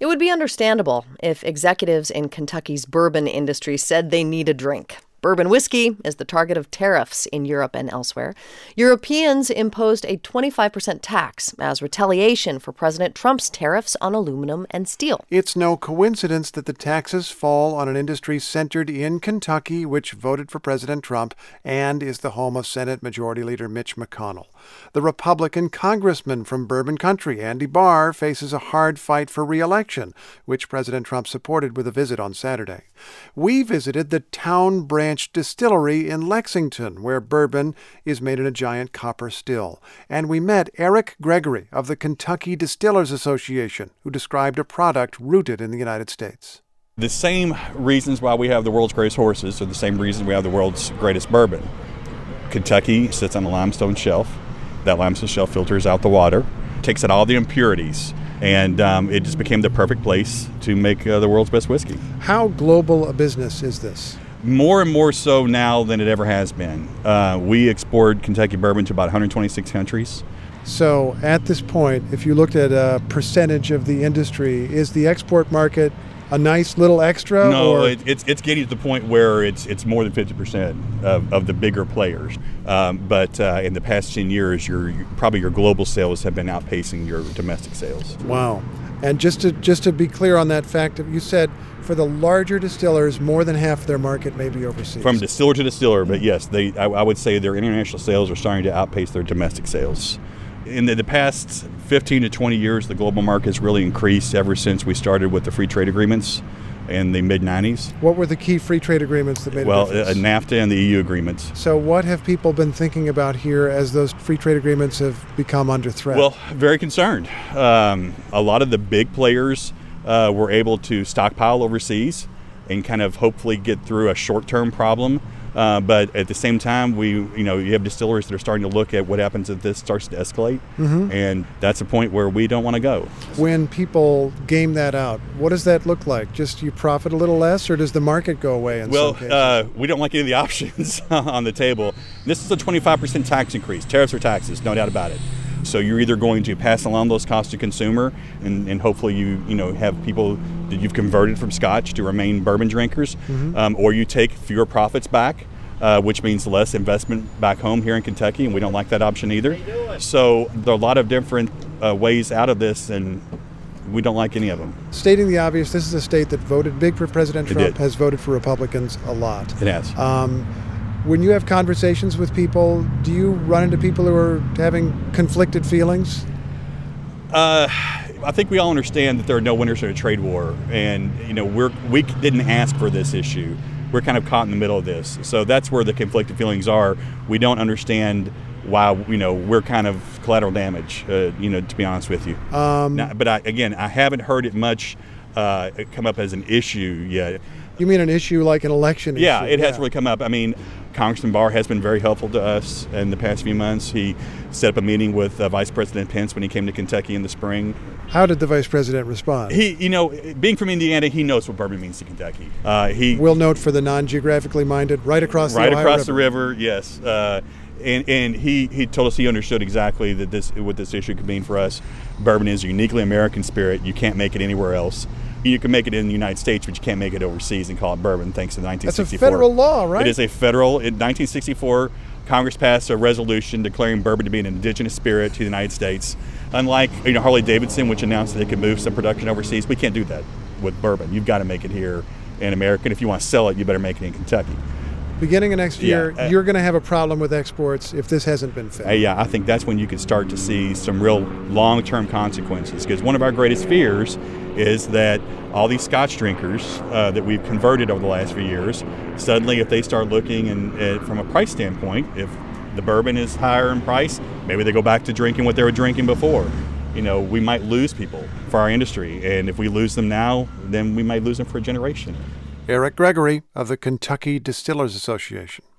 It would be understandable if executives in Kentucky's bourbon industry said they need a drink. Bourbon whiskey is the target of tariffs in Europe and elsewhere. Europeans imposed a 25% tax as retaliation for President Trump's tariffs on aluminum and steel. It's no coincidence that the taxes fall on an industry centered in Kentucky, which voted for President Trump and is the home of Senate Majority Leader Mitch McConnell. The Republican congressman from Bourbon Country, Andy Barr, faces a hard fight for re-election, which President Trump supported with a visit on Saturday. We visited the Town Branch Distillery in Lexington, where bourbon is made in a giant copper still. And we met Eric Gregory of the Kentucky Distillers Association, who described a product rooted in the United States. The same reasons why we have the world's greatest horses are the same reasons we have the world's greatest bourbon. Kentucky sits on a limestone shelf. That limestone shelf filters out the water, takes out all the impurities, and it just became the perfect place to make the world's best whiskey. How global a business is this? More and more so now than it ever has been. We export Kentucky bourbon to about 126 countries. So at this point, if you looked at a percentage of the industry, is the export market a nice little extra? No, it's getting to the point where it's more than 50% of the bigger players. But in the past 10 years, probably your global sales have been outpacing your domestic sales. Wow. And just to be clear on that fact, you said for the larger distillers, more than half of their market may be overseas. From distiller to distiller, but yes, I would say their international sales are starting to outpace their domestic sales. In the past 15 to 20 years, the global market has really increased ever since we started with the free trade agreements in the mid-'90s. What were the key free trade agreements that made a difference? NAFTA and the EU agreements. So what have people been thinking about here as those free trade agreements have become under threat? Well, very concerned. A lot of the big players were able to stockpile overseas and kind of hopefully get through a short-term problem. But at the same time, you have distilleries that are starting to look at what happens if this starts to escalate, and that's a point where we don't want to go. When people game that out, what does that look like? Just you profit a little less, or does the market go away in some cases? We don't like any of the options on the table. This is a 25% tax increase. Tariffs are taxes, no doubt about it. So you're either going to pass along those costs to consumer, and hopefully you have people that you've converted from Scotch to remain bourbon drinkers, or you take fewer profits back, which means less investment back home here in Kentucky, and we don't like that option either. So there are a lot of different ways out of this, and we don't like any of them. Stating the obvious, this is a state that voted big for President Trump, has voted for Republicans a lot. It has. When you have conversations with people, do you run into people who are having conflicted feelings? I think we all understand that there are no winners in a trade war, and we didn't ask for this issue. We're kind of caught in the middle of this, so that's where the conflicted feelings are. We don't understand why we're kind of collateral damage. To be honest with you, but I haven't heard it much come up as an issue yet. You mean an issue like an election issue? Yeah, it has really come up. I mean, Congressman Barr has been very helpful to us in the past few months. He set up a meeting with Vice President Pence when he came to Kentucky in the spring. How did the Vice President respond? He, being from Indiana, he knows what bourbon means to Kentucky. We'll note for the non-geographically minded, right across the Ohio River. Right across the river, yes. And he told us he understood exactly what this issue could mean for us. Bourbon is a uniquely American spirit. You can't make it anywhere else. You can make it in the United States, but you can't make it overseas and call it bourbon, thanks to 1964. That's a federal law, right? It is a federal. In 1964, Congress passed a resolution declaring bourbon to be an indigenous spirit to the United States. Unlike Harley-Davidson, which announced that they could move some production overseas, we can't do that with bourbon. You've got to make it here in America, and if you want to sell it, you better make it in Kentucky. Beginning of next year, you're going to have a problem with exports if this hasn't been fixed. I think that's when you can start to see some real long-term consequences, because one of our greatest fears is that all these Scotch drinkers that we've converted over the last few years, suddenly if they start looking from a price standpoint, if the bourbon is higher in price, maybe they go back to drinking what they were drinking before. We might lose people for our industry, and if we lose them now, then we might lose them for a generation. Eric Gregory of the Kentucky Distillers Association.